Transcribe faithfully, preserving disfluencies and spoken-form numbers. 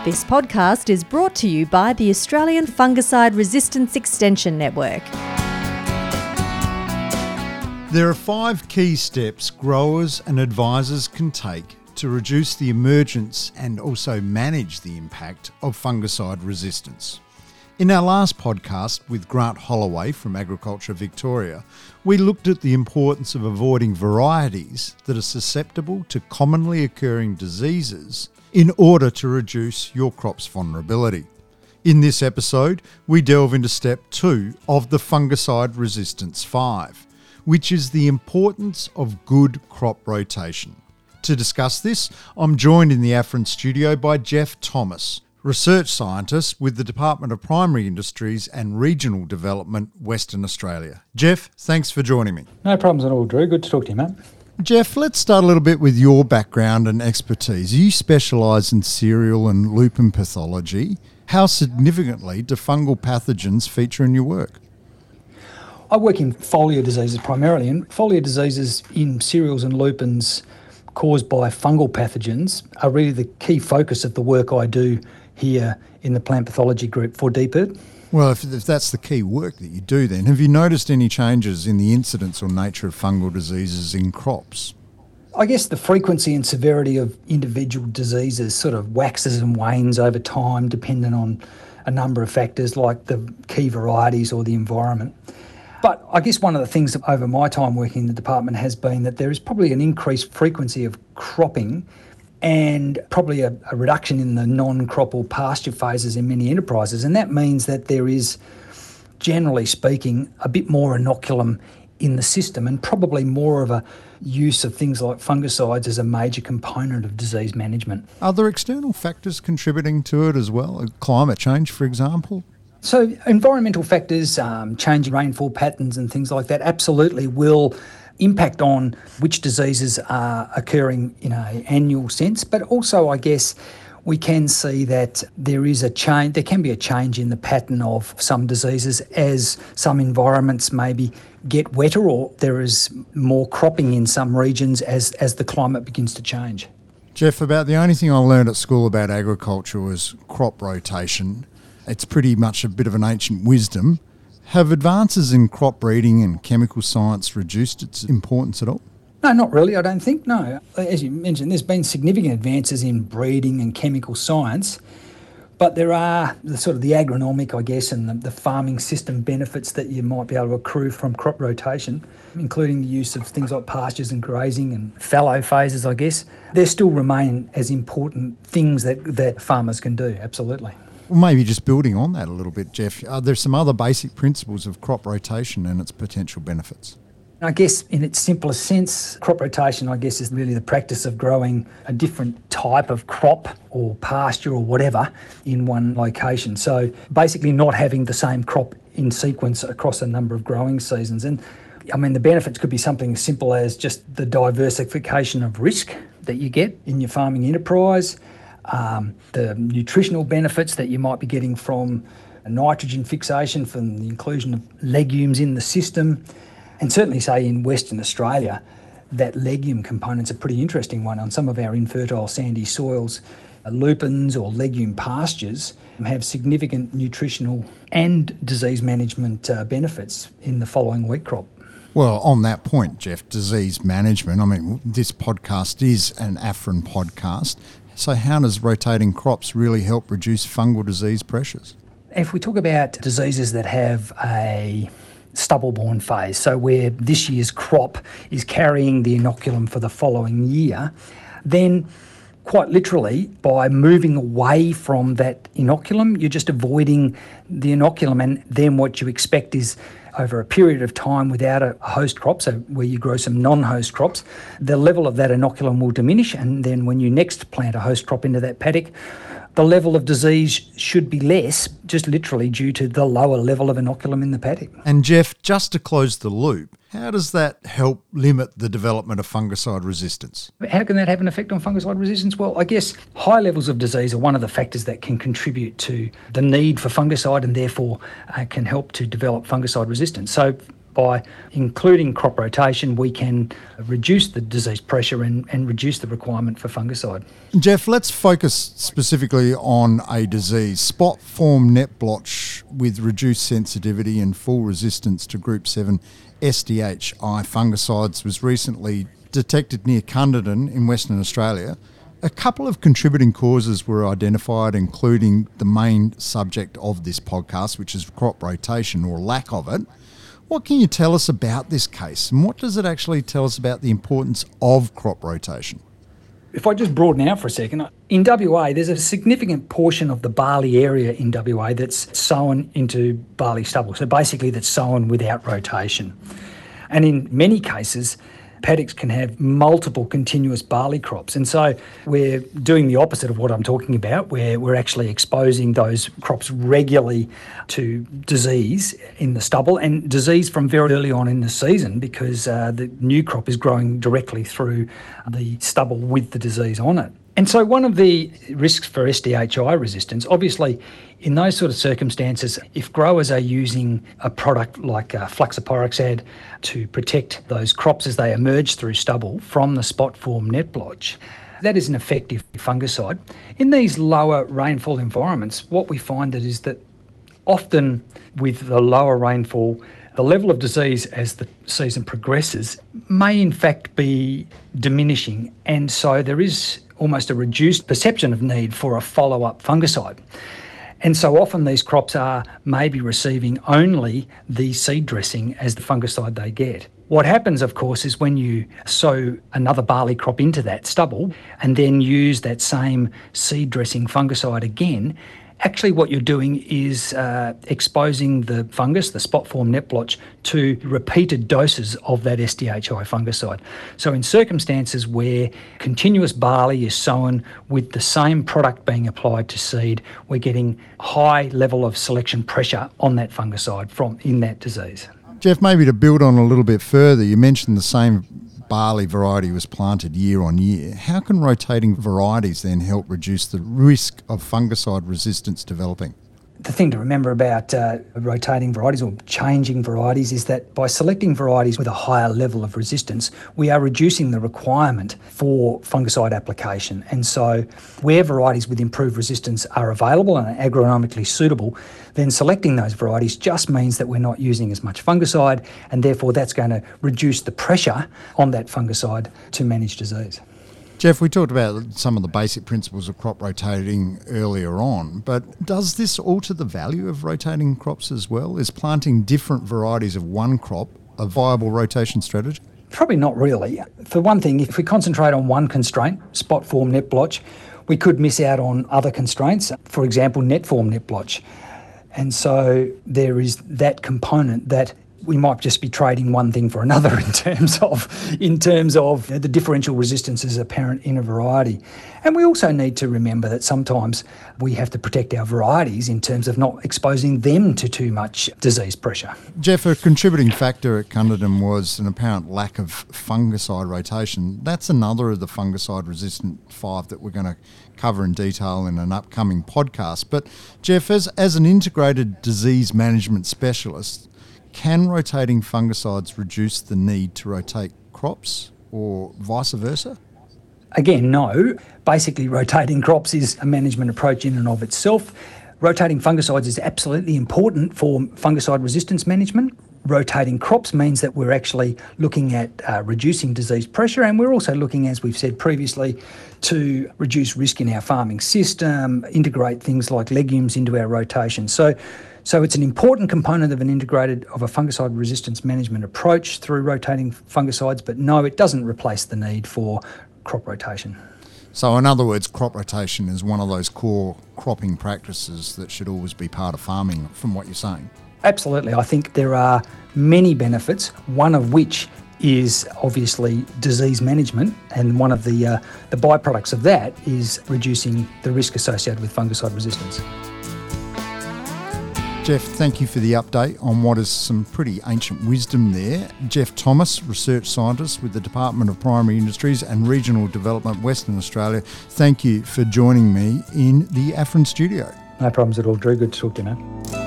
This podcast is brought to you by the Australian Fungicide Resistance Extension Network. There are five key steps growers and advisors can take to reduce the emergence and also manage the impact of fungicide resistance. In our last podcast with Grant Holloway from Agriculture Victoria, we looked at the importance of avoiding varieties that are susceptible to commonly occurring diseases in order to reduce your crop's vulnerability. In this episode, we delve into step two of the Fungicide Resistance five, which is the importance of good crop rotation. To discuss this, I'm joined in the Afrin studio by Jeff Thomas, research scientist with the Department of Primary Industries and Regional Development, Western Australia. Jeff, thanks for joining me. No problems at all, Drew. Good to talk to you, mate. Jeff, let's start a little bit with your background and expertise. You specialise in cereal and lupin pathology. How significantly do fungal pathogens feature in your work? I work in foliar diseases primarily, and foliar diseases in cereals and lupins caused by fungal pathogens are really the key focus of the work I do here in the plant pathology group for D P I R D. Well, if, if that's the key work that you do then, have you noticed any changes in the incidence or nature of fungal diseases in crops? I guess the frequency and severity of individual diseases sort of waxes and wanes over time depending on a number of factors like the key varieties or the environment. But I guess one of the things over my time working in the department has been that there is probably an increased frequency of cropping and probably a, a reduction in the non-crop or pasture phases in many enterprises. And that means that there is, generally speaking, a bit more inoculum in the system and probably more of a use of things like fungicides as a major component of disease management. Are there external factors contributing to it as well? Climate change, for example? So environmental factors, um, changing rainfall patterns and things like that absolutely will impact on which diseases are occurring in an annual sense. But also, I guess, we can see that there is a change, there can be a change in the pattern of some diseases as some environments maybe get wetter or there is more cropping in some regions as, as the climate begins to change. Jeff, about the only thing I learned at school about agriculture was crop rotation. It's pretty much a bit of an ancient wisdom. Have advances in crop breeding and chemical science reduced its importance at all? No, not really, I don't think, no. As you mentioned, there's been significant advances in breeding and chemical science, but there are the sort of the agronomic, I guess, and the, the farming system benefits that you might be able to accrue from crop rotation, including the use of things like pastures and grazing and fallow phases, I guess. They still remain as important things that, that farmers can do, absolutely. Well, maybe just building on that a little bit, Jeff, are there some other basic principles of crop rotation and its potential benefits? I guess in its simplest sense, crop rotation, I guess, is really the practice of growing a different type of crop or pasture or whatever in one location. So basically not having the same crop in sequence across a number of growing seasons. And I mean, the benefits could be something as simple as just the diversification of risk that you get in your farming enterprise, um, the nutritional benefits that you might be getting from a nitrogen fixation from the inclusion of legumes in the system. And certainly, say, in Western Australia, that legume component's a pretty interesting one. On some of our infertile sandy soils, uh, lupins or legume pastures have significant nutritional and disease management uh, benefits in the following wheat crop. Well, on that point, Jeff, disease management, I mean, this podcast is an Afrin podcast. So how does rotating crops really help reduce fungal disease pressures? If we talk about diseases that have a stubble-borne phase, so where this year's crop is carrying the inoculum for the following year, then quite literally by moving away from that inoculum, you're just avoiding the inoculum, and then what you expect is over a period of time without a host crop, so where you grow some non-host crops, the level of that inoculum will diminish, and then when you next plant a host crop into that paddock, the level of disease should be less, just literally due to the lower level of inoculum in the paddock. And Jeff, just to close the loop, how does that help limit the development of fungicide resistance? How can that have an effect on fungicide resistance? Well, I guess high levels of disease are one of the factors that can contribute to the need for fungicide and therefore uh, can help to develop fungicide resistance. So by including crop rotation, we can reduce the disease pressure and, and reduce the requirement for fungicide. Jeff, let's focus specifically on a disease. Spot form net blotch with reduced sensitivity and full resistance to Group seven S D H I fungicides was recently detected near Cunderdin in Western Australia. A couple of contributing causes were identified, including the main subject of this podcast, which is crop rotation or lack of it. What can you tell us about this case, and what does it actually tell us about the importance of crop rotation? If I just broaden out for a second, in W A, there's a significant portion of the barley area in W A that's sown into barley stubble, so basically that's sown without rotation. And in many cases, paddocks can have multiple continuous barley crops. And so we're doing the opposite of what I'm talking about, where we're actually exposing those crops regularly to disease in the stubble, and disease from very early on in the season, because uh, the new crop is growing directly through the stubble with the disease on it. And so one of the risks for S D H I resistance, obviously, in those sort of circumstances, if growers are using a product like uh, fluxapyroxad to protect those crops as they emerge through stubble from the spot form net blotch, that is an effective fungicide. In these lower rainfall environments, what we find that is that often with the lower rainfall, the level of disease as the season progresses may in fact be diminishing, and so there is almost a reduced perception of need for a follow-up fungicide. And so often these crops are maybe receiving only the seed dressing as the fungicide they get. What happens, of course, is when you sow another barley crop into that stubble and then use that same seed dressing fungicide again, actually what you're doing is uh, exposing the fungus, the spot form net blotch, to repeated doses of that S D H I fungicide. So in circumstances where continuous barley is sown with the same product being applied to seed, we're getting high level of selection pressure on that fungicide from in that disease. Jeff, maybe to build on a little bit further, you mentioned the same barley variety was planted year on year. How can rotating varieties then help reduce the risk of fungicide resistance developing? The thing to remember about uh, rotating varieties or changing varieties is that by selecting varieties with a higher level of resistance, we are reducing the requirement for fungicide application. And so where varieties with improved resistance are available and are agronomically suitable, then selecting those varieties just means that we're not using as much fungicide, and therefore that's going to reduce the pressure on that fungicide to manage disease. Jeff, we talked about some of the basic principles of crop rotating earlier on, but does this alter the value of rotating crops as well? Is planting different varieties of one crop a viable rotation strategy? Probably not really. For one thing, if we concentrate on one constraint, spot form net blotch, we could miss out on other constraints, for example, net form net blotch. And so there is that component that we might just be trading one thing for another in terms of in terms of the differential resistance is apparent in a variety. And we also need to remember that sometimes we have to protect our varieties in terms of not exposing them to too much disease pressure. Jeff, a contributing factor at Cunderdin was an apparent lack of fungicide rotation. That's another of the fungicide-resistant five that we're going to cover in detail in an upcoming podcast. But Jeff, as, as an integrated disease management specialist, can rotating fungicides reduce the need to rotate crops or vice versa? Again, no. Basically, rotating crops is a management approach in and of itself. Rotating fungicides is absolutely important for fungicide resistance management. Rotating crops means that we're actually looking at uh, reducing disease pressure, and we're also looking, as we've said previously, to reduce risk in our farming system, integrate things like legumes into our rotation. So So it's an important component of an integrated, of a fungicide resistance management approach through rotating fungicides, but no, it doesn't replace the need for crop rotation. So in other words, crop rotation is one of those core cropping practices that should always be part of farming, from what you're saying. Absolutely. I think there are many benefits, one of which is obviously disease management, and one of the, uh, the byproducts of that is reducing the risk associated with fungicide resistance. Jeff, thank you for the update on what is some pretty ancient wisdom there. Jeff Thomas, Research Scientist with the Department of Primary Industries and Regional Development, Western Australia. Thank you for joining me in the Afrin studio. No problems at all, Drew. Good to talk to you, mate.